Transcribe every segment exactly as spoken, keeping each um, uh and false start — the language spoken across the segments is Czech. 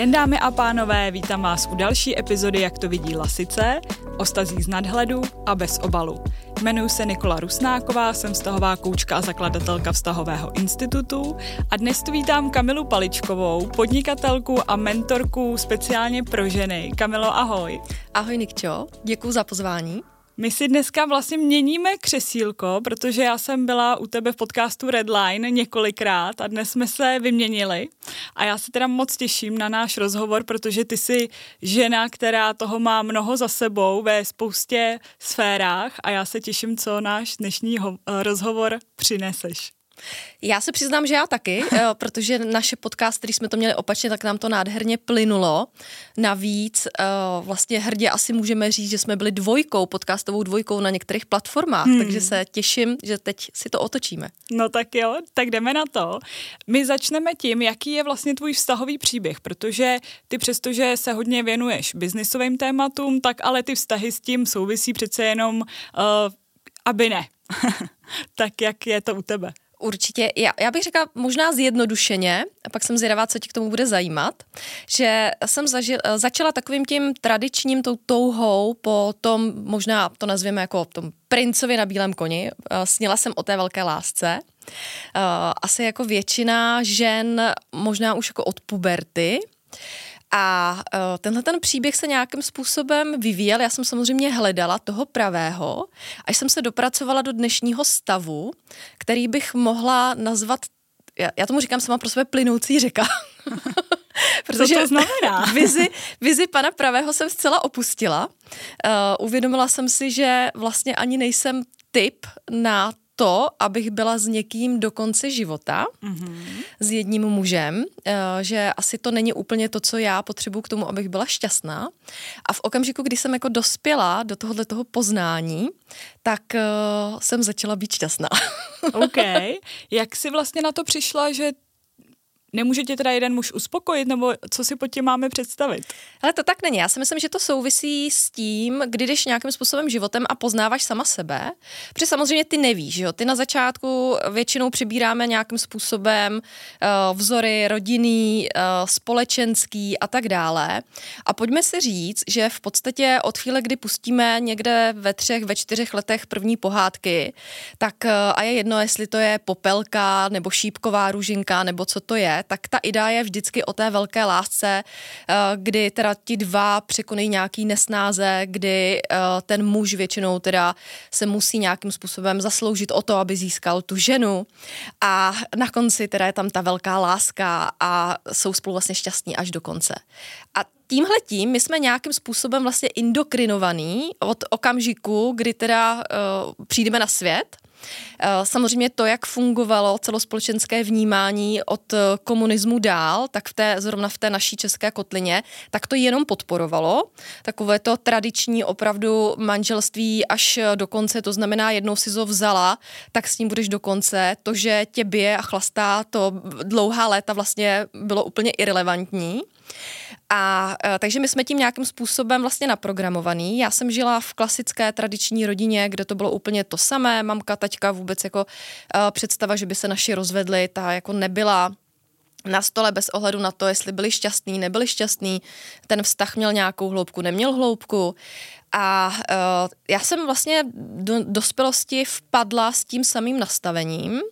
den, dámy a pánové, vítám vás u další epizody Jak to vidí Lasice, o vztazích z nadhledu a bez obalu. Jmenuji se Nikola Rusnáková, jsem vztahová koučka a zakladatelka Vztahového institutu a dnes tu vítám Kamilu Paličkovou, podnikatelku a mentorku speciálně pro ženy. Kamilo, ahoj. Ahoj Nikčo, děkuji za pozvání. My si dneska vlastně měníme křesílko, protože já jsem byla u tebe v podcastu Redline několikrát a dnes jsme se vyměnili a já se teda moc těším na náš rozhovor, protože ty jsi žena, která toho má mnoho za sebou ve spoustě sférách a já se těším, co náš dnešní ho- rozhovor přineseš. Já se přiznám, že já taky, protože naše podcast, který jsme to měli opačně, tak nám to nádherně plynulo. Navíc vlastně hrdě asi můžeme říct, že jsme byli dvojkou, podcastovou dvojkou na některých platformách, hmm. takže se těším, že teď si to otočíme. No tak jo, tak jdeme na to. My začneme tím, jaký je vlastně tvůj vztahový příběh, protože ty přestože se hodně věnuješ biznisovým tématům, tak ale ty vztahy s tím souvisí přece jenom, uh, aby ne. Tak jak je to u tebe? Určitě, já, já bych řekla možná zjednodušeně, a pak jsem zvědavá, co tě k tomu bude zajímat, že jsem zažil, začala takovým tím tradičním tou touhou po tom, možná to nazvěme jako tom princovi na bílém koni, sněla jsem o té velké lásce. Asi jako většina žen, možná už jako od puberty. A uh, tenhle ten příběh se nějakým způsobem vyvíjel. Já jsem samozřejmě hledala toho pravého, až jsem se dopracovala do dnešního stavu, který bych mohla nazvat, já, já tomu říkám sama pro sebe plynoucí řeka. Protože co to znamená? vizi, vizi pana pravého jsem zcela opustila. Uh, uvědomila jsem si, že vlastně ani nejsem typ na to, abych byla s někým do konce života, mm-hmm. s jedním mužem, že asi to není úplně to, co já potřebuji k tomu, abych byla šťastná. A v okamžiku, kdy jsem jako dospěla do tohohle toho poznání, tak uh, jsem začala být šťastná. OK. Jak jsi vlastně na to přišla, že nemůže tě teda jeden muž uspokojit, nebo co si pod tím máme představit? Ale to tak není. Já si myslím, že to souvisí s tím, kdy jdeš nějakým způsobem životem a poznáváš sama sebe. Protože samozřejmě ty nevíš, že jo? Ty na začátku většinou přibíráme nějakým způsobem uh, vzory rodinný, uh, společenský a tak dále. A pojďme si říct, že v podstatě od chvíle, kdy pustíme někde ve třech, ve čtyřech letech první pohádky, tak uh, a je jedno, jestli to je Popelka, nebo Šípková růžinka, nebo co to je, tak ta idea je vždycky o té velké lásce, kdy teda ti dva překonají nějaký nesnáze, kdy ten muž většinou teda se musí nějakým způsobem zasloužit o to, aby získal tu ženu a na konci teda je tam ta velká láska a jsou spolu vlastně šťastní až do konce. A tímhletím my jsme nějakým způsobem vlastně indokrinovaný od okamžiku, kdy teda uh, přijdeme na svět. Samozřejmě to, jak fungovalo celospolečenské vnímání od komunismu dál, tak v té, zrovna v té naší české kotlině, tak to jenom podporovalo. Takové to tradiční opravdu manželství až do konce, to znamená jednou si ho vzala, tak s ním budeš do konce. To, že tě bije a chlastá, to dlouhá léta vlastně bylo úplně irelevantní. A takže my jsme tím nějakým způsobem vlastně naprogramovaný. Já jsem žila v klasické tradiční rodině, kde to bylo úplně to samé. Mamka, taťka, vůbec jako uh, představa, že by se naši rozvedli, ta jako nebyla na stole bez ohledu na to, jestli byli šťastní, nebyli šťastní. Ten vztah měl nějakou hloubku, neměl hloubku. A uh, já jsem vlastně do dospělosti vpadla s tím samým nastavením.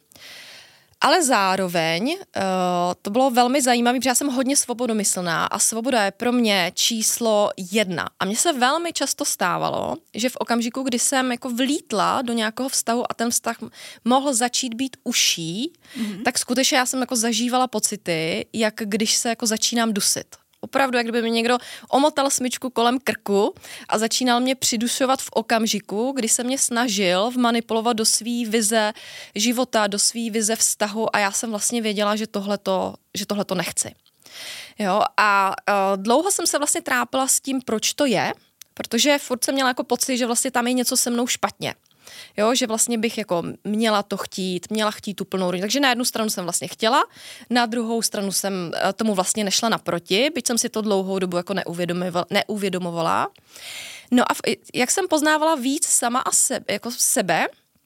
Ale zároveň uh, to bylo velmi zajímavé, protože já jsem hodně svobodomyslná a svoboda je pro mě číslo jedna. A mně se velmi často stávalo, že v okamžiku, kdy jsem jako vlítla do nějakého vztahu a ten vztah mohl začít být užší, mm-hmm. tak skutečně já jsem jako zažívala pocity, jak když se jako začínám dusit. Opravdu, jak kdyby mi někdo omotal smyčku kolem krku a začínal mě přidušovat v okamžiku, kdy se mě snažil vmanipulovat do svý vize života, do svý vize vztahu a já jsem vlastně věděla, že tohleto, že tohleto nechci. Jo, a uh, dlouho jsem se vlastně trápila s tím, proč to je, protože furt jsem měla jako pocit, že vlastně tam je něco se mnou špatně. Jo, že vlastně bych jako měla to chtít, měla chtít tu plnou rodinu. Takže na jednu stranu jsem vlastně chtěla, na druhou stranu jsem tomu vlastně nešla naproti, byť jsem si to dlouhou dobu jako neuvědomovala. No a v, jak jsem poznávala víc sama a sebe, jako sebe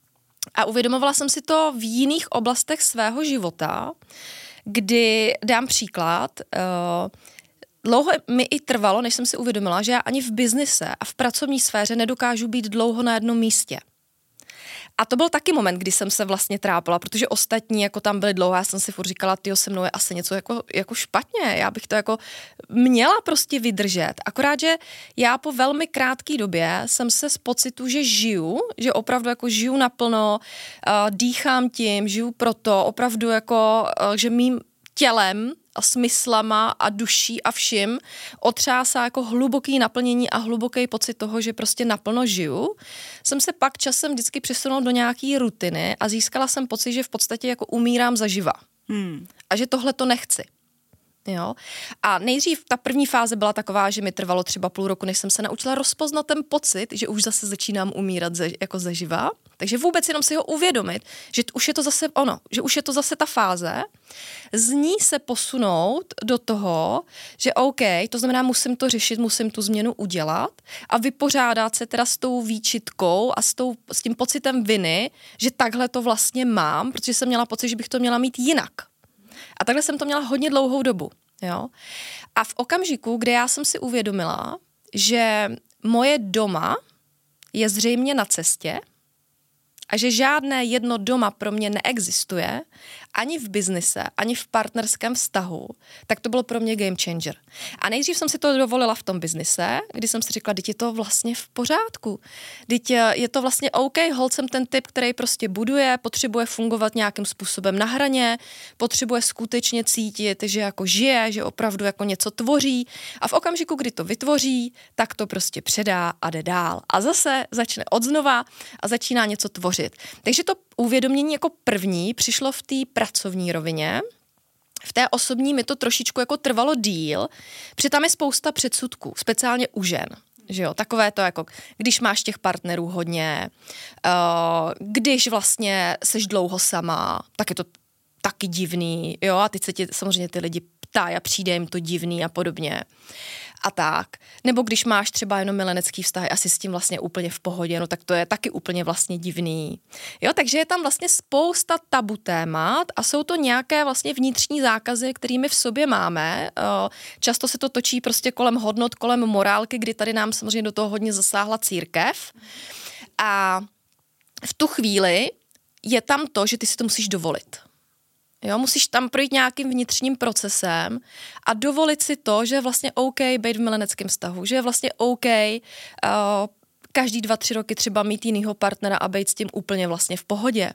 a uvědomovala jsem si to v jiných oblastech svého života, kdy dám příklad, uh, dlouho mi i trvalo, než jsem si uvědomila, že já ani v biznise a v pracovní sféře nedokážu být dlouho na jednom místě. A to byl taky moment, kdy jsem se vlastně trápila, protože ostatní jako tam byli dlouho, já jsem si furt říkala, tyjo, se mnou je asi něco jako, jako špatně, já bych to jako měla prostě vydržet. Akorát, že já po velmi krátké době jsem se z pocitu, že žiju, že opravdu jako žiju naplno, uh, dýchám tím, žiju proto, opravdu jako, uh, že mým tělem a smyslama a duší a vším otřásá jako hluboký naplnění a hluboký pocit toho, že prostě naplno žiju, jsem se pak časem vždycky přesunula do nějaký rutiny a získala jsem pocit, že v podstatě jako umírám zaživa. Hmm. A že tohle to nechci. Jo? A nejdřív ta první fáze byla taková, že mi trvalo třeba půl roku, než jsem se naučila rozpoznat ten pocit, že už zase začínám umírat ze, jako zaživa. Takže vůbec jenom si ho uvědomit, že už je to zase ono, že už je to zase ta fáze, z ní se posunout do toho, že OK, to znamená, musím to řešit, musím tu změnu udělat a vypořádat se teda s tou výčitkou a s, tou, s tím pocitem viny, že takhle to vlastně mám, protože jsem měla pocit, že bych to měla mít jinak. A takhle jsem to měla hodně dlouhou dobu. Jo? A v okamžiku, kdy já jsem si uvědomila, že moje doma je zřejmě na cestě a že žádné jedno doma pro mě neexistuje, ani v biznise, ani v partnerském vztahu, tak to bylo pro mě game changer. A nejdřív jsem si to dovolila v tom biznise, kdy jsem si řekla, teď je to vlastně v pořádku. Teď je to vlastně OK, holt jsem ten typ, který prostě buduje, potřebuje fungovat nějakým způsobem na hraně, potřebuje skutečně cítit, že jako žije, že opravdu jako něco tvoří a v okamžiku, kdy to vytvoří, tak to prostě předá a jde dál. A zase začne odznova a začíná něco tvořit. Takže to uvědomění jako první přišlo v té pracovní rovině. V té osobní mi to trošičku jako trvalo díl, protože tam je spousta předsudků, speciálně u žen. Že jo? Takové to jako, když máš těch partnerů hodně, uh, když vlastně seš dlouho sama, tak je to taky divný, jo, a teď se ti samozřejmě ty lidi ptají a přijde jim to divný a podobně. A tak. Nebo když máš třeba jenom milenecký vztah a jsi s tím vlastně úplně v pohodě, no tak to je taky úplně vlastně divný. Jo, takže je tam vlastně spousta tabu témat a jsou to nějaké vlastně vnitřní zákazy, kterými v sobě máme. Často se to točí prostě kolem hodnot, kolem morálky, kdy tady nám samozřejmě do toho hodně zasáhla církev. A v tu chvíli je tam to, že ty si to musíš dovolit. Jo, musíš tam projít nějakým vnitřním procesem a dovolit si to, že je vlastně OK být v mileneckém vztahu, že je vlastně OK uh, každý dva, tři roky třeba mít jinýho partnera a být s tím úplně vlastně v pohodě.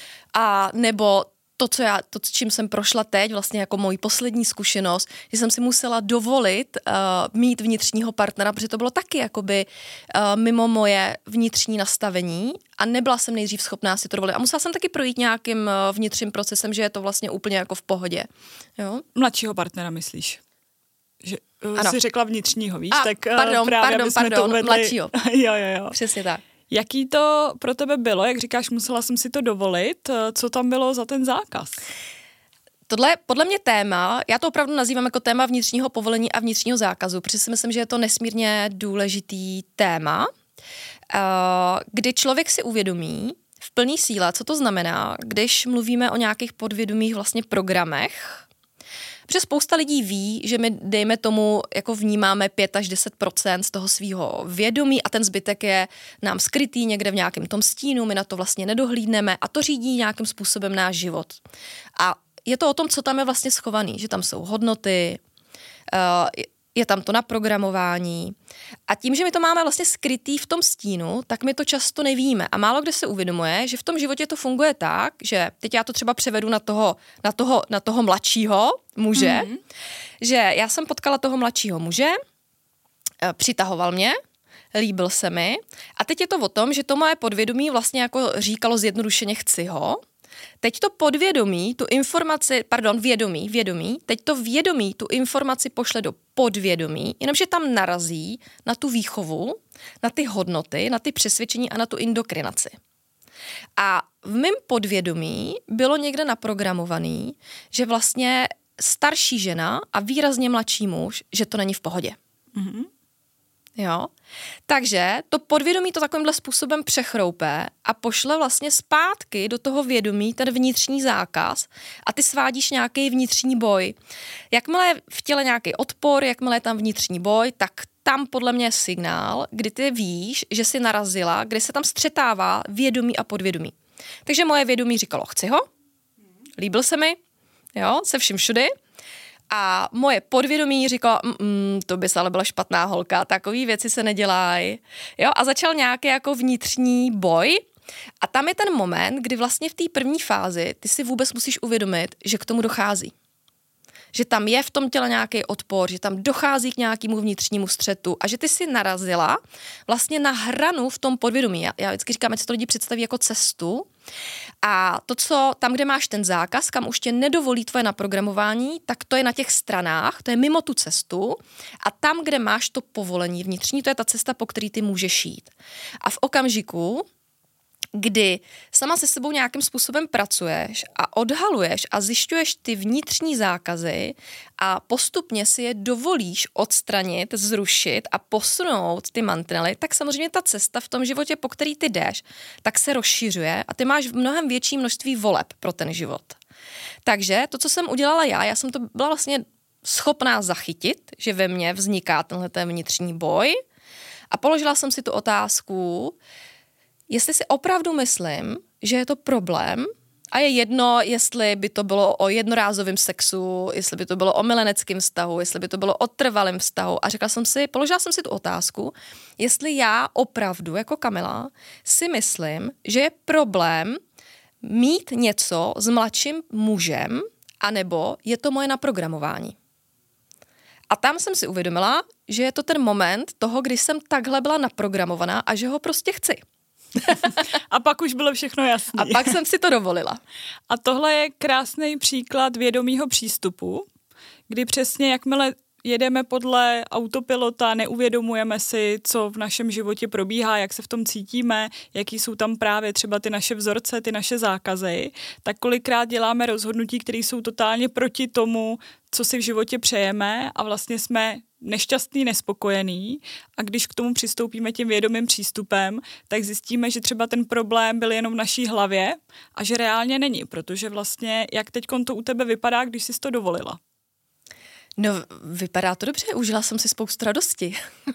A nebo to, co já, to, s čím jsem prošla teď, vlastně jako mojí poslední zkušenost, že jsem si musela dovolit uh, mít vnitřního partnera, protože to bylo taky jakoby uh, mimo moje vnitřní nastavení a nebyla jsem nejdřív schopná si to dovolit. A musela jsem taky projít nějakým uh, vnitřním procesem, že je to vlastně úplně jako v pohodě. Jo? Mladšího partnera myslíš? Že uh, jsi řekla vnitřního, víš? A, tak uh, pardon, právě pardon, pardon, uvedli... mladšího. jo, jo, jo. Přesně tak. Jaký to pro tebe bylo? Jak říkáš, musela jsem si to dovolit. Co tam bylo za ten zákaz? Tohle je podle mě téma, já to opravdu nazývám jako téma vnitřního povolení a vnitřního zákazu, protože si myslím, že je to nesmírně důležitý téma, kdy člověk si uvědomí v plný síle, co to znamená, když mluvíme o nějakých podvědomých vlastně programech. Protože spousta lidí ví, že my, dejme tomu, jako vnímáme pět až deset procent z toho svého vědomí a ten zbytek je nám skrytý někde v nějakém tom stínu, my na to vlastně nedohlídneme a to řídí nějakým způsobem náš život. A je to o tom, co tam je vlastně schovaný, že tam jsou hodnoty, je tam to naprogramování a tím, že my to máme vlastně skrytý v tom stínu, tak my to často nevíme a málo kde se uvědomuje, že v tom životě to funguje tak, že teď já to třeba převedu na toho, na toho, na toho mladšího muže, mm-hmm. že já jsem potkala toho mladšího muže, přitahoval mě, líbil se mi a teď je to o tom, že to moje podvědomí vlastně jako říkalo zjednodušeně chci ho. Teď to podvědomí, tu informaci, pardon, vědomí, vědomí, teď to vědomí tu informaci pošle do podvědomí, jenomže tam narazí na tu výchovu, na ty hodnoty, na ty přesvědčení a na tu indoktrinaci. A v mém podvědomí bylo někde naprogramovaný, že vlastně starší žena a výrazně mladší muž, že to není v pohodě. Mm-hmm. Jo? Takže to podvědomí to takovýmhle způsobem přechroupe a pošle vlastně zpátky do toho vědomí ten vnitřní zákaz a ty svádíš nějaký vnitřní boj. Jakmile je v těle nějaký odpor, jakmile je tam vnitřní boj, tak tam podle mě je signál, kdy ty víš, že jsi narazila, kdy se tam střetává vědomí a podvědomí. Takže moje vědomí říkalo, chci ho, líbil se mi, jo, se vším všudy. A moje podvědomí říkalo, mm, to bys ale byla špatná holka, takový věci se nedělají. Jo, a začal nějaký jako vnitřní boj. A tam je ten moment, kdy vlastně v té první fázi ty si vůbec musíš uvědomit, že k tomu dochází. Že tam je v tom těle nějaký odpor, že tam dochází k nějakému vnitřnímu střetu a že ty si narazila vlastně na hranu v tom podvědomí. Já, já vždycky říkám, že to lidi představí jako cestu a to, co tam, kde máš ten zákaz, kam už tě nedovolí tvoje naprogramování, tak to je na těch stranách, to je mimo tu cestu a tam, kde máš to povolení vnitřní, to je ta cesta, po který ty můžeš jít. A v okamžiku, kdy sama se sebou nějakým způsobem pracuješ a odhaluješ a zjišťuješ ty vnitřní zákazy a postupně si je dovolíš odstranit, zrušit a posunout ty mantinely, tak samozřejmě ta cesta v tom životě, po který ty jdeš, tak se rozšiřuje a ty máš v mnohem větší množství voleb pro ten život. Takže to, co jsem udělala já, já jsem to byla vlastně schopná zachytit, že ve mně vzniká tenhle ten vnitřní boj a položila jsem si tu otázku, jestli si opravdu myslím, že je to problém a je jedno, jestli by to bylo o jednorázovém sexu, jestli by to bylo o mileneckém vztahu, jestli by to bylo o trvalém vztahu a řekla jsem si, položila jsem si tu otázku, jestli já opravdu jako Kamila si myslím, že je problém mít něco s mladším mužem, anebo je to moje naprogramování. A tam jsem si uvědomila, že je to ten moment toho, kdy jsem takhle byla naprogramovaná a že ho prostě chci. A pak už bylo všechno jasné. A pak jsem si to dovolila. A tohle je krásný příklad vědomího přístupu, kdy přesně jakmile jedeme podle autopilota, neuvědomujeme si, co v našem životě probíhá, jak se v tom cítíme, jaký jsou tam právě třeba ty naše vzorce, ty naše zákazy, tak kolikrát děláme rozhodnutí, které jsou totálně proti tomu, co si v životě přejeme a vlastně jsme nešťastný, nespokojený a když k tomu přistoupíme tím vědomým přístupem, tak zjistíme, že třeba ten problém byl jenom v naší hlavě a že reálně není, protože vlastně jak teďkon to u tebe vypadá, když jsi to dovolila? No, vypadá to dobře, užila jsem si spoustu radosti.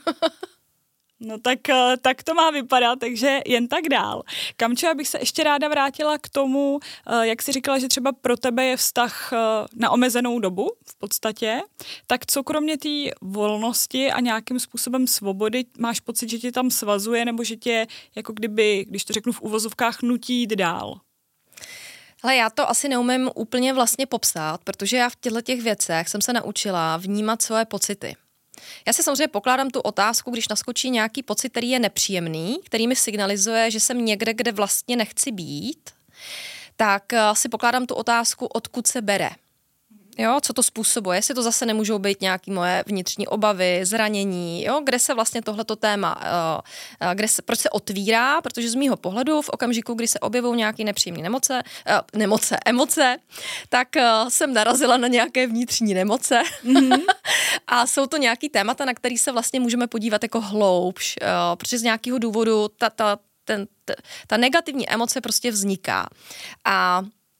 No tak, tak to má vypadat, takže jen tak dál. Kamčo, já bych se ještě ráda vrátila k tomu, jak jsi říkala, že třeba pro tebe je vztah na omezenou dobu v podstatě, tak co kromě té volnosti a nějakým způsobem svobody máš pocit, že tě tam svazuje nebo že tě jako kdyby, když to řeknu v uvozovkách, nutí jít dál? Ale já to asi neumím úplně vlastně popsat, protože já v těchto těch věcech jsem se naučila vnímat svoje pocity. Já si samozřejmě pokládám tu otázku, když naskočí nějaký pocit, který je nepříjemný, který mi signalizuje, že jsem někde, kde vlastně nechci být, tak si pokládám tu otázku, odkud se bere. Jo, co to způsobuje, jestli to zase nemůžou být nějaké moje vnitřní obavy, zranění, jo, kde se vlastně tohleto téma, uh, kde se, proč se otvírá, protože z mýho pohledu v okamžiku, kdy se objevují nějaké nepříjemné nemoce, uh, nemoce, emoce, tak uh, jsem narazila na nějaké vnitřní nemoce mm-hmm. a jsou to nějaký témata, na který se vlastně můžeme podívat jako hloubš, uh, protože z nějakého důvodu ta, ta, ten, ta, ta negativní emoce prostě vzniká. A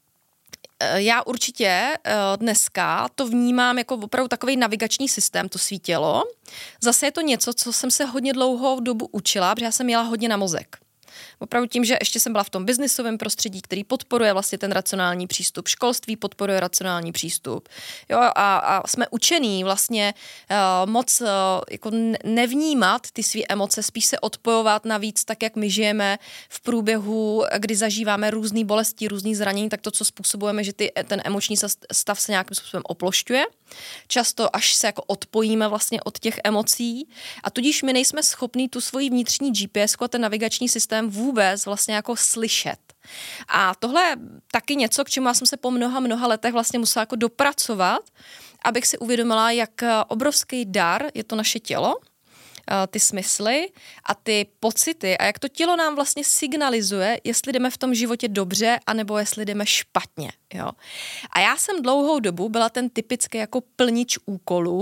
já určitě dneska to vnímám jako opravdu takový navigační systém, to svý tělo. Zase je to něco, co jsem se hodně dlouhou dobu učila, protože já jsem jela hodně na mozek. Opravdu tím, že ještě jsem byla v tom biznisovém prostředí, který podporuje vlastně ten racionální přístup, školství podporuje racionální přístup. Jo, a, a jsme učení vlastně uh, moc uh, jako nevnímat ty své emoce, spíš se odpojovat navíc tak, jak my žijeme v průběhu, kdy zažíváme různý bolesti, různý zranění, tak to, co způsobujeme, že ty, ten emoční stav se nějakým způsobem oplošťuje. Často až se jako odpojíme vlastně od těch emocí a tudíž my nejsme schopní tu svoji vnitřní G P S a ten navigační systém vůbec vlastně jako slyšet. A tohle je taky něco, k čemu já jsem se po mnoha, mnoha letech vlastně musela jako dopracovat, abych si uvědomila, jak obrovský dar je to naše tělo, ty smysly a ty pocity a jak to tělo nám vlastně signalizuje, jestli jdeme v tom životě dobře, anebo jestli jdeme špatně. Jo? A já jsem dlouhou dobu byla ten typický jako plnič úkolů,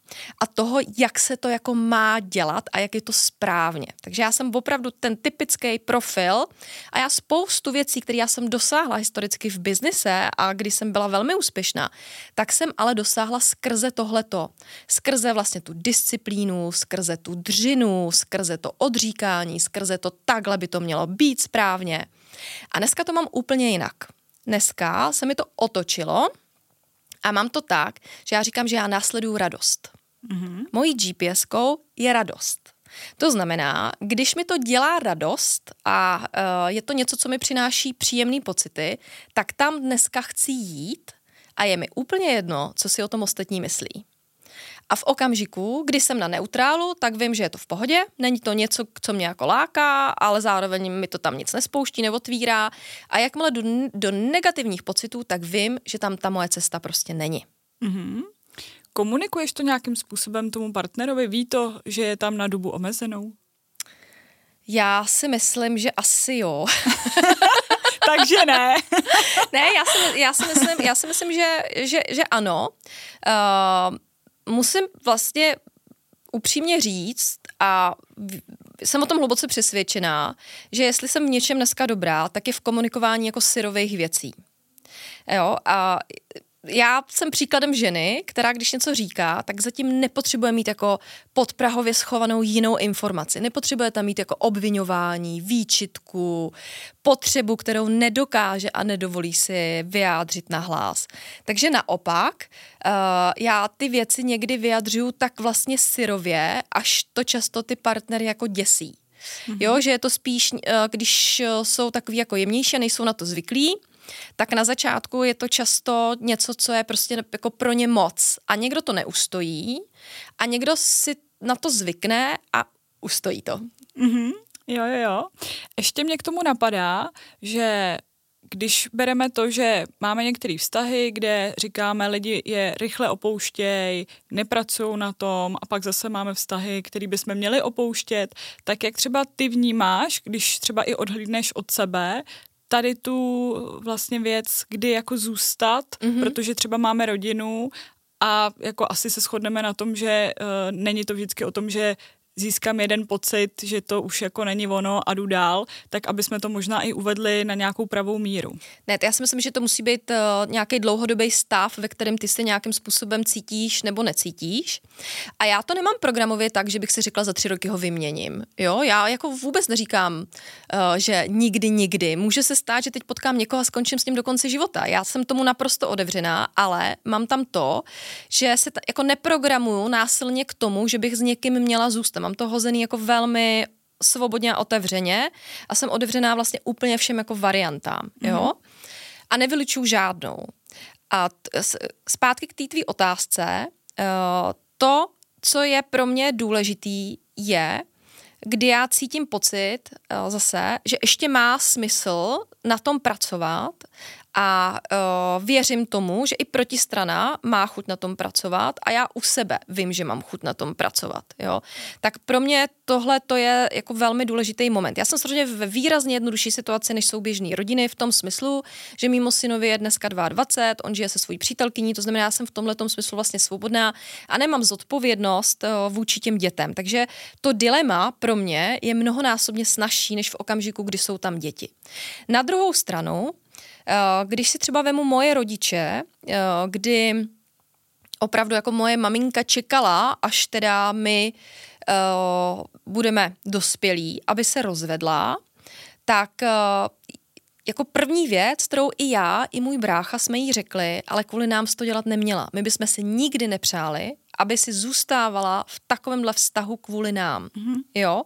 a toho, jak se to jako má dělat a jak je to správně. Takže já jsem opravdu ten typický profil a já spoustu věcí, které já jsem dosáhla historicky v biznise a když jsem byla velmi úspěšná, tak jsem ale dosáhla skrze tohleto. Skrze vlastně tu disciplínu, skrze tu dřinu, skrze to odříkání, skrze to takhle by to mělo být správně. A dneska to mám úplně jinak. Dneska se mi to otočilo a mám to tak, že já říkám, že já následuju radost. Mm-hmm. Mojí G P S kou je radost. To znamená, když mi to dělá radost a uh, je to něco, co mi přináší příjemné pocity, tak tam dneska chci jít a je mi úplně jedno, co si o tom ostatní myslí. A v okamžiku, kdy jsem na neutrálu, tak vím, že je to v pohodě, není to něco, co mě jako láká, ale zároveň mi to tam nic nespouští, neotvírá a jakmile jdu do negativních pocitů, tak vím, že tam ta moje cesta prostě není. Mm-hmm. Komunikuješ to nějakým způsobem tomu partnerovi? Ví to, že je tam na dobu omezenou? Já si myslím, že asi jo. Takže ne. Ne, já si, já si myslím, já si myslím že, že, že ano. Uh, musím vlastně upřímně říct a jsem o tom hluboce přesvědčená, že jestli jsem v něčem dneska dobrá, tak je v komunikování jako syrových věcí. Jo, a já jsem příkladem ženy, která když něco říká, tak zatím nepotřebuje mít jako podprahově schovanou jinou informaci. Nepotřebuje tam mít jako obviňování, výčitku, potřebu, kterou nedokáže a nedovolí si vyjádřit nahlas. Takže naopak, uh, já ty věci někdy vyjadřuju tak vlastně syrově, až to často ty partnery jako děsí. Mm-hmm. Jo, že je to spíš, uh, když jsou takový jako jemnější a nejsou na to zvyklí, tak na začátku je to často něco, co je prostě jako pro ně moc. A někdo to neustojí a někdo si na to zvykne a ustojí to. Mm-hmm. Jo, jo, jo. Ještě mě k tomu napadá, že když bereme to, že máme některé vztahy, kde říkáme, lidi je rychle opouštěj, nepracují na tom a pak zase máme vztahy, které bychom měli opouštět, tak jak třeba ty vnímáš, když třeba i odhlídneš od sebe, tady tu vlastně věc, kdy jako zůstat, mm-hmm. protože třeba máme rodinu a jako asi se shodneme na tom, že uh, není to vždycky o tom, že získám jeden pocit, že to už jako není ono a jdu dál, tak aby jsme to možná i uvedli na nějakou pravou míru. Ne, já si myslím, že to musí být uh, nějaký dlouhodobý stav, ve kterém ty se nějakým způsobem cítíš nebo necítíš. A já to nemám programově tak, že bych si řekla, za tři roky ho vyměním. Jo, já jako vůbec neříkám, uh, že nikdy, nikdy. Může se stát, že teď potkám někoho a skončím s tím do konce života. Já jsem tomu naprosto otevřená, ale mám tam to, že se t- jako neprogramuju násilně k tomu, že bych s někým měla zůstat. Mám to hozený jako velmi svobodně a otevřeně a jsem otevřená vlastně úplně všem jako variantám, jo? Mm-hmm. A nevylučuju žádnou. A t- zpátky k té tvý otázce, uh, to, co je pro mě důležitý, je, kdy já cítím pocit uh, zase, že ještě má smysl na tom pracovat a uh, věřím tomu, že i protistrana má chuť na tom pracovat a já u sebe vím, že mám chuť na tom pracovat. Jo? Tak pro mě tohle to je jako velmi důležitý moment. Já jsem samozřejmě ve výrazně jednodušší situaci než jsou běžný rodiny v tom smyslu, že mýmu synovi je dneska dvacet dva, on žije se svojí přítelkyní, to znamená, já jsem v tomhletom smyslu vlastně svobodná a nemám zodpovědnost uh, vůči těm dětem. Takže to dilema pro mě je mnohonásobně snazší než v okamžiku, kdy jsou tam děti. Na druhou stranu, když si třeba vemu moje rodiče, kdy opravdu jako moje maminka čekala, až teda my uh, budeme dospělí, aby se rozvedla, tak uh, jako první věc, kterou i já, i můj brácha jsme jí řekli, ale kvůli nám to dělat neměla. My bychom si nikdy nepřáli, aby si zůstávala v takovémhle vztahu kvůli nám. Mm-hmm. Jo?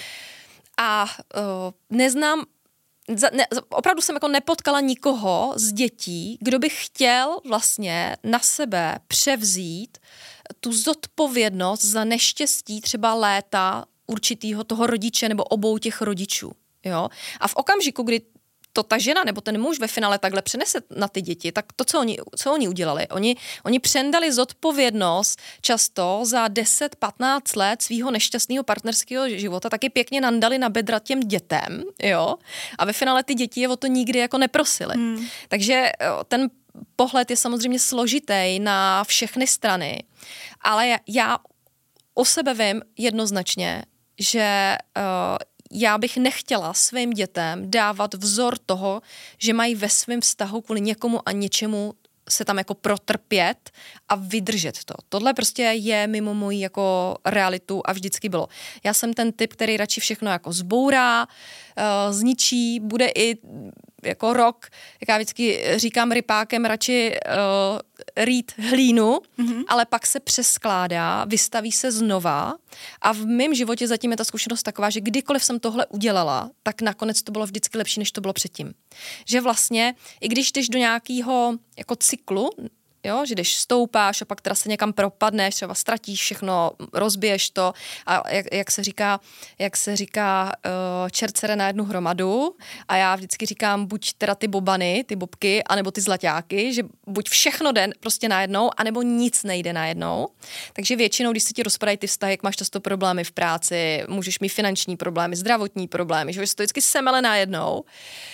A uh, neznám Za, ne, opravdu jsem jako nepotkala nikoho z dětí, kdo by chtěl vlastně na sebe převzít tu zodpovědnost za neštěstí třeba léta určitýho toho rodiče nebo obou těch rodičů. Jo? A v okamžiku, kdy to ta žena nebo ten muž ve finále takhle přenese na ty děti, tak to, co oni, co oni udělali, oni, oni přendali zodpovědnost často za deset patnáct let svýho nešťastného partnerského života, taky pěkně nandali na bedra těm dětem, jo, a ve finále ty děti je o to nikdy jako neprosili. Hmm. Takže ten pohled je samozřejmě složitý na všechny strany, ale já o sebe vím jednoznačně, že uh, já bych nechtěla svým dětem dávat vzor toho, že mají ve svém vztahu kvůli někomu a něčemu se tam jako protrpět a vydržet to. Tohle prostě je mimo moji jako realitu a vždycky bylo. Já jsem ten typ, který radši všechno jako zbourá, uh, zničí, bude i jako rok, jak já vždycky říkám rypákem, radši uh, rýt hlínu, mm-hmm. ale pak se přeskládá, vystaví se znova a v mém životě zatím je ta zkušenost taková, že kdykoliv jsem tohle udělala, tak nakonec to bylo vždycky lepší, než to bylo předtím. Že vlastně, i když jdeš do nějakého jako cyklu, jo, že když stoupáš a pak teda se někam propadneš, třeba ztratíš všechno, rozbiješ to a jak, jak se říká, jak se říká uh, čert sere na jednu hromadu a já vždycky říkám buď teda ty bobany, ty bobky, anebo ty zlaťáky, že buď všechno jde prostě najednou, anebo nic nejde najednou. Takže většinou, když se ti rozpadají ty vztahy, jak máš často problémy v práci, můžeš mít finanční problémy, zdravotní problémy, že to vždycky semele najednou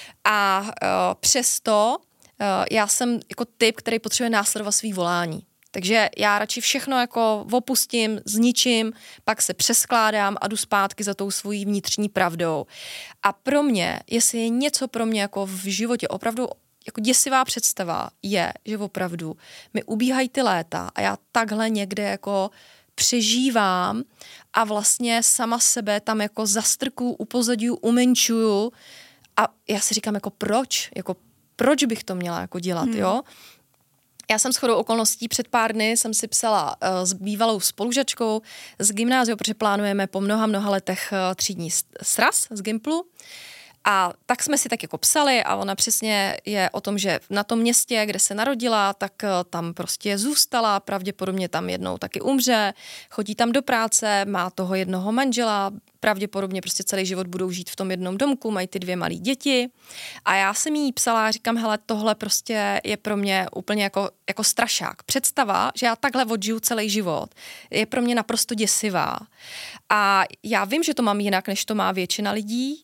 a uh, přesto Uh, já jsem jako typ, který potřebuje následovat svý volání. Takže já radši všechno jako opustím, zničím, pak se přeskládám a jdu zpátky za tou svojí vnitřní pravdou. A pro mě, jestli je něco pro mě jako v životě opravdu jako děsivá představa, je, že opravdu mi ubíhají ty léta a já takhle někde jako přežívám a vlastně sama sebe tam jako zastrkuju, upozadňuju, umenčuju a já si říkám jako proč, jako proč bych to měla jako dělat, hmm. jo? Já jsem shodou okolností před pár dny jsem si psala uh, s bývalou spolužačkou z gymnázia, protože plánujeme po mnoha, mnoha letech uh, třídní sraz z Gimplu. A tak jsme si tak jako psali a ona přesně je o tom, že na tom městě, kde se narodila, tak uh, tam prostě zůstala, pravděpodobně tam jednou taky umře, chodí tam do práce, má toho jednoho manžela, pravděpodobně prostě celý život budou žít v tom jednom domku, mají ty dvě malé děti. A já jsem jí psala a říkám, hele, tohle prostě je pro mě úplně jako, jako strašák. Představa, že já takhle odžiju celý život, je pro mě naprosto děsivá. A já vím, že to mám jinak, než to má většina lidí.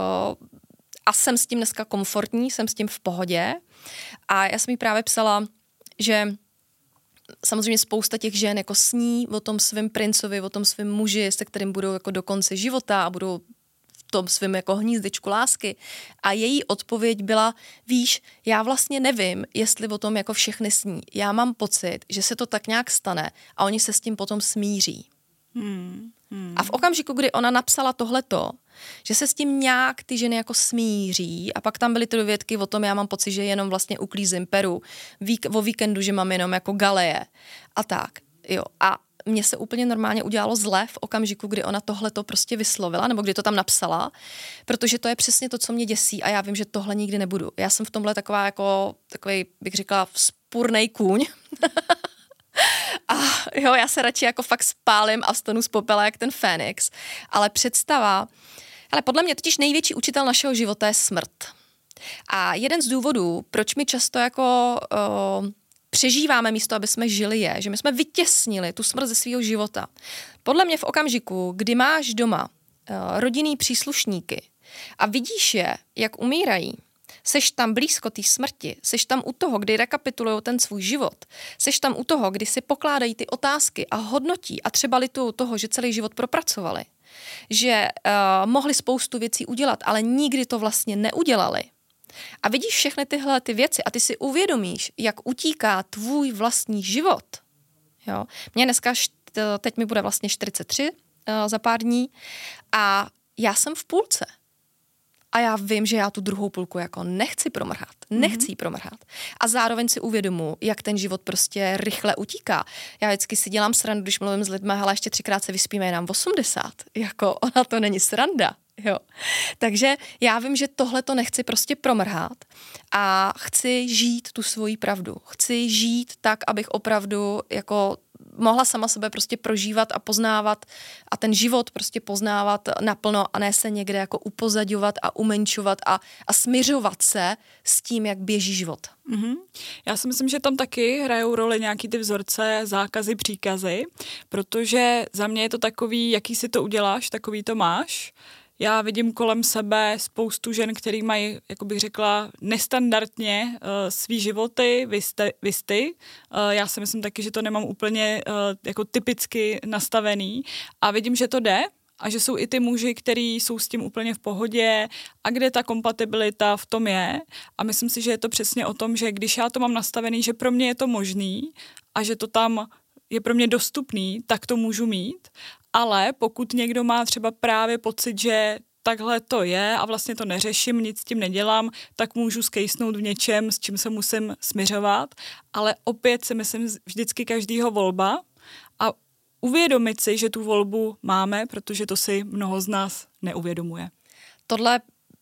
A jsem s tím dneska komfortní, jsem s tím v pohodě. A já jsem jí právě psala, že samozřejmě spousta těch žen jako sní o tom svém princovi, o tom svém muži, se kterým budou jako do konce života a budou v tom svém jako hnízdečku lásky. A její odpověď byla, víš, já vlastně nevím, jestli o tom jako všechny sní. Já mám pocit, že se to tak nějak stane a oni se s tím potom smíří. Hmm. Hmm. A v okamžiku, kdy ona napsala tohleto, že se s tím nějak ty ženy jako smíří a pak tam byly ty dovědky o tom, já mám pocit, že jenom vlastně uklízím peru, Vík, o víkendu, že mám jenom jako galeje a tak, jo. A mně se úplně normálně udělalo zle v okamžiku, kdy ona tohleto prostě vyslovila, nebo kdy to tam napsala, protože to je přesně to, co mě děsí a já vím, že tohle nikdy nebudu. Já jsem v tomhle taková jako, takovej, bych řekla, vzpurnej kůň. A jo, já se radši jako fakt spálím a vstanu z popela jak ten Fénix. Ale představa, ale podle mě totiž největší učitel našeho života je smrt. A jeden z důvodů, proč my často jako uh, přežíváme místo, aby jsme žili, je, že my jsme vytěsnili tu smrt ze svého života. Podle mě v okamžiku, kdy máš doma uh, rodinný příslušníky a vidíš je, jak umírají, seš tam blízko té smrti, seš tam u toho, kdy rekapitulují ten svůj život, seš tam u toho, kdy si pokládají ty otázky a hodnotí a třeba litují toho, že celý život propracovali, že uh, mohli spoustu věcí udělat, ale nikdy to vlastně neudělali. A vidíš všechny tyhle ty věci a ty si uvědomíš, jak utíká tvůj vlastní život. Jo? Mně dneska, teď mi bude vlastně čtyřicet tři uh, za pár dní a já jsem v půlce. A já vím, že já tu druhou půlku jako nechci promrhat. Nechci ji promrhat. A zároveň si uvědomuji, jak ten život prostě rychle utíká. Já vždycky si dělám srandu, když mluvím s lidmi, hele, ještě třikrát se vyspíme, je nám osmdesát. Jako ona to není sranda. Jo. Takže já vím, že tohle to nechci prostě promrhat a chci žít tu svoji pravdu. Chci žít tak, abych opravdu jako mohla sama sebe prostě prožívat a poznávat a ten život prostě poznávat naplno a ne se někde jako upozadňovat a umenčovat a, a smiřovat se s tím, jak běží život. Mm-hmm. Já si myslím, že tam taky hrajou roli nějaký ty vzorce, zákazy, příkazy, protože za mě je to takový, jaký si to uděláš, takový to máš. Já vidím kolem sebe spoustu žen, který mají, jako bych řekla, nestandardně uh, svý životy, vysty. vysty. Uh, já si myslím taky, že to nemám úplně uh, jako typicky nastavený a vidím, že to jde a že jsou i ty muži, kteří jsou s tím úplně v pohodě a kde ta kompatibilita v tom je a myslím si, že je to přesně o tom, že když já to mám nastavený, že pro mě je to možný a že to tam je pro mě dostupný, tak to můžu mít. Ale pokud někdo má třeba právě pocit, že takhle to je a vlastně to neřeším, nic s tím nedělám, tak můžu skejsnout v něčem, s čím se musím smiřovat. Ale opět si myslím vždycky každýho volba a uvědomit si, že tu volbu máme, protože to si mnoho z nás neuvědomuje. Tohle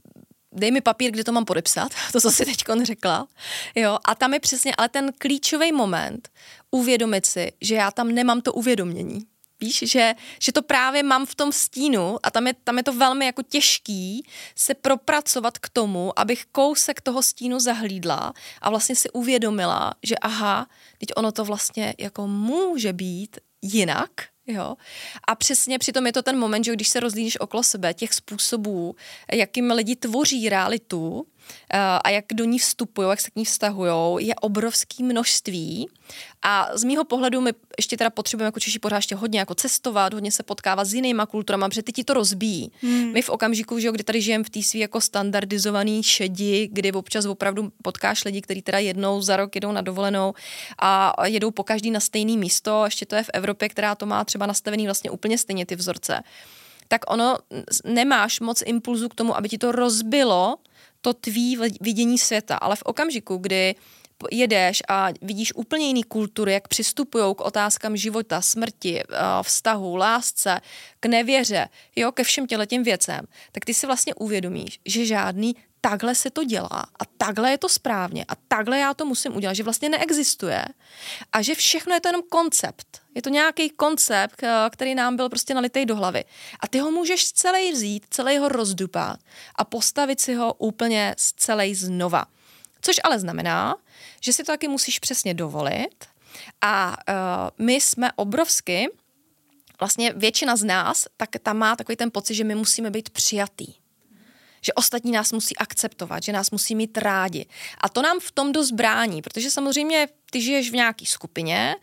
dej mi papír, kde to mám podepsat, to, co jsi teďkon řekla. Jo, a tam je přesně, ale ten klíčový moment uvědomit si, že já tam nemám to uvědomění. Víš, že, že to právě mám v tom stínu a tam je, tam je to velmi jako těžký se propracovat k tomu, abych kousek toho stínu zahlídla a vlastně si uvědomila, že aha, teď ono to vlastně jako může být jinak. Jo. A přesně přitom je to ten moment, že když se rozhlídíš okolo sebe, těch způsobů, jakým lidi tvoří realitu a jak do ní vstupují, jak se k ní vztahují, je obrovské množství. A z mýho pohledu my ještě teda potřebujeme jako Češi pořád ještě hodně jako cestovat, hodně se potkávat s jinýma kulturama, protože ty ti to rozbíjí. Hmm. My v okamžiku, že jo, kdy tady žijeme v té svý jako standardizovaný šedi, kdy občas opravdu potkáš lidi, kteří teda jednou za rok jedou na dovolenou a jedou po každý na stejné místo, ještě to je v Evropě, která to má třeba nastavený vlastně úplně stejně ty vzorce, tak ono nemáš moc impulzu k tomu, aby ti to rozbilo to tvý vidění světa, ale v okamžiku, kdy jedeš a vidíš úplně jiný kultury, jak přistupují k otázkám života, smrti, vztahu, lásce, k nevěře, jo, ke všem těmhletěm věcem, tak ty si vlastně uvědomíš, že žádný takhle se to dělá a takhle je to správně a takhle já to musím udělat, že vlastně neexistuje a že všechno je to jenom koncept. Je to nějaký koncept, který nám byl prostě nalitej do hlavy. A ty ho můžeš celý vzít, celý ho rozdupat a postavit si ho úplně celý znova. Což ale znamená, že si to taky musíš přesně dovolit a uh, my jsme obrovsky, vlastně většina z nás, tak tam má takový ten pocit, že my musíme být přijatý. Že ostatní nás musí akceptovat, že nás musí mít rádi. A to nám v tom dost brání, protože samozřejmě ty žiješ v nějaký skupině,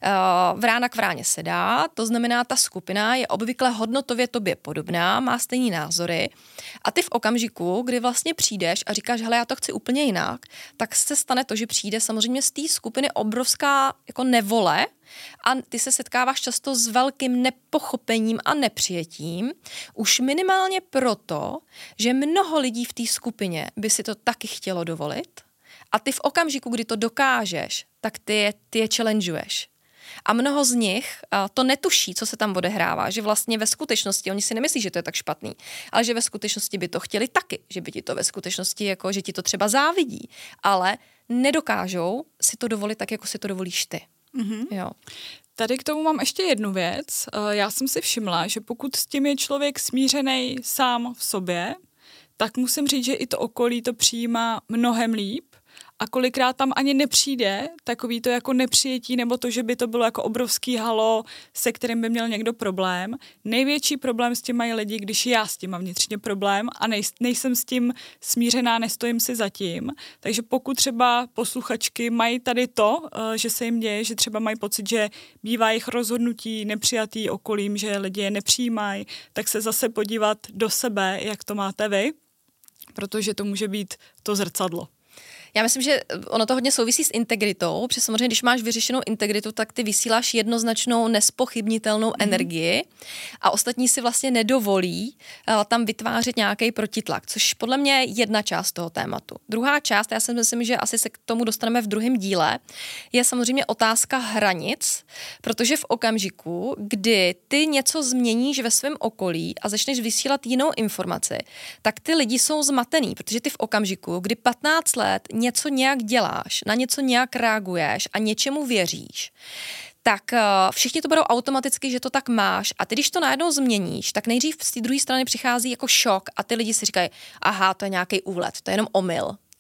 vrána k vráně se dá, to znamená, ta skupina je obvykle hodnotově tobě podobná, má stejný názory a ty v okamžiku, kdy vlastně přijdeš a říkáš, hele, já to chci úplně jinak, tak se stane to, že přijde samozřejmě z té skupiny obrovská jako nevole a ty se setkáváš často s velkým nepochopením a nepřijetím, už minimálně proto, že mnoho lidí v té skupině by si to taky chtělo dovolit a ty v okamžiku, kdy to dokážeš, tak ty je, ty je challengeuješ. A mnoho z nich a, to netuší, co se tam odehrává, že vlastně ve skutečnosti, oni si nemyslí, že to je tak špatný, ale že ve skutečnosti by to chtěli taky, že by ti to ve skutečnosti, jako, že ti to třeba závidí, ale nedokážou si to dovolit tak, jako si to dovolíš ty. Mm-hmm. Jo. Tady k tomu mám ještě jednu věc. Já jsem si všimla, že pokud s tím je člověk smířený sám v sobě, tak musím říct, že i to okolí to přijímá mnohem líp a kolikrát tam ani nepřijde takový to jako nepřijetí nebo to, že by to bylo jako obrovský halo, se kterým by měl někdo problém. Největší problém s tím mají lidi, když já s tím mám vnitřně problém a nej, nejsem s tím smířená, nestojím si za tím. Takže pokud třeba posluchačky mají tady to, že se jim děje, že třeba mají pocit, že bývá jejich rozhodnutí nepřijatý okolím, že lidi je nepřijímají, tak se zase podívat do sebe, jak to máte vy, protože to může být to zrcadlo. Já myslím, že ono to hodně souvisí s integritou, protože samozřejmě, když máš vyřešenou integritu, tak ty vysíláš jednoznačnou, nespochybnitelnou mm. energii a ostatní si vlastně nedovolí uh, tam vytvářet nějaký protitlak, což podle mě je jedna část toho tématu. Druhá část, já si myslím, že asi se k tomu dostaneme v druhém díle, je samozřejmě otázka hranic, protože v okamžiku, kdy ty něco změníš ve svém okolí a začneš vysílat jinou informaci, tak ty lidi jsou zmatený, protože ty v okamžiku, kdy patnáct let něco nějak děláš, na něco nějak reaguješ a něčemu věříš, tak uh, všichni to berou automaticky, že to tak máš a ty, když to najednou změníš, tak nejdřív z té druhé strany přichází jako šok a ty lidi si říkají, aha, to je nějaký úlet, to je jenom omyl.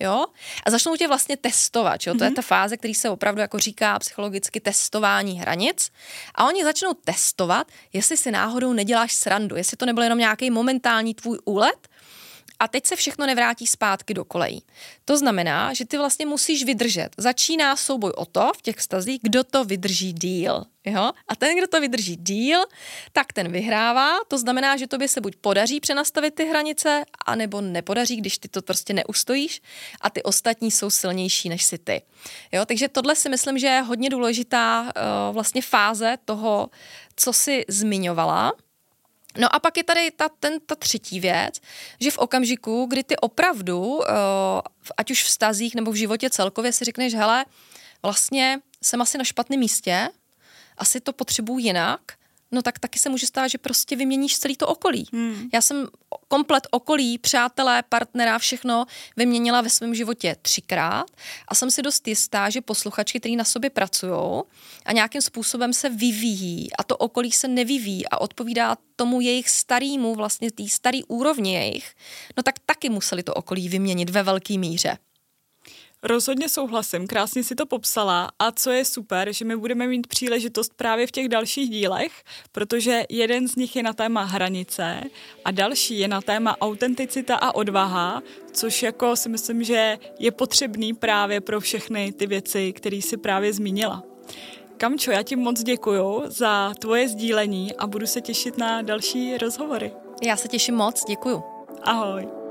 jo, a začnou tě vlastně testovat, jo, to mm-hmm. je ta fáze, který se opravdu jako říká psychologicky testování hranic a oni začnou testovat, jestli si náhodou neděláš srandu, jestli to nebyl jenom nějaký momentální tvůj úlet a teď se všechno nevrátí zpátky do kolejí. To znamená, že ty vlastně musíš vydržet. Začíná souboj o to v těch vztazích, kdo to vydrží díl. Jo? A ten, kdo to vydrží díl, tak ten vyhrává. To znamená, že tobě se buď podaří přenastavit ty hranice, anebo nepodaří, když ty to prostě neustojíš a ty ostatní jsou silnější než si ty. Jo? Takže tohle si myslím, že je hodně důležitá uh, vlastně fáze toho, co jsi zmiňovala. No a pak je tady ta, ten, ta třetí věc, že v okamžiku, kdy ty opravdu, uh, ať už v vztazích nebo v životě celkově si řekneš, hele, vlastně jsem asi na špatném místě, asi to potřebuji jinak, no tak taky se může stát, že prostě vyměníš celý to okolí. Hmm. Já jsem komplet okolí, přátelé, partnera, všechno vyměnila ve svém životě třikrát a jsem si dost jistá, že posluchačky, který na sobě pracujou a nějakým způsobem se vyvíjí a to okolí se nevyvíjí a odpovídá tomu jejich starýmu, vlastně tý starý úrovni jejich, no tak taky museli to okolí vyměnit ve velké míře. Rozhodně souhlasím, krásně si to popsala a co je super, že my budeme mít příležitost právě v těch dalších dílech, protože jeden z nich je na téma hranice a další je na téma autenticita a odvaha, což jako si myslím, že je potřebný právě pro všechny ty věci, které si právě zmínila. Kamčo, já ti moc děkuju za tvoje sdílení a budu se těšit na další rozhovory. Já se těším moc, děkuju. Ahoj.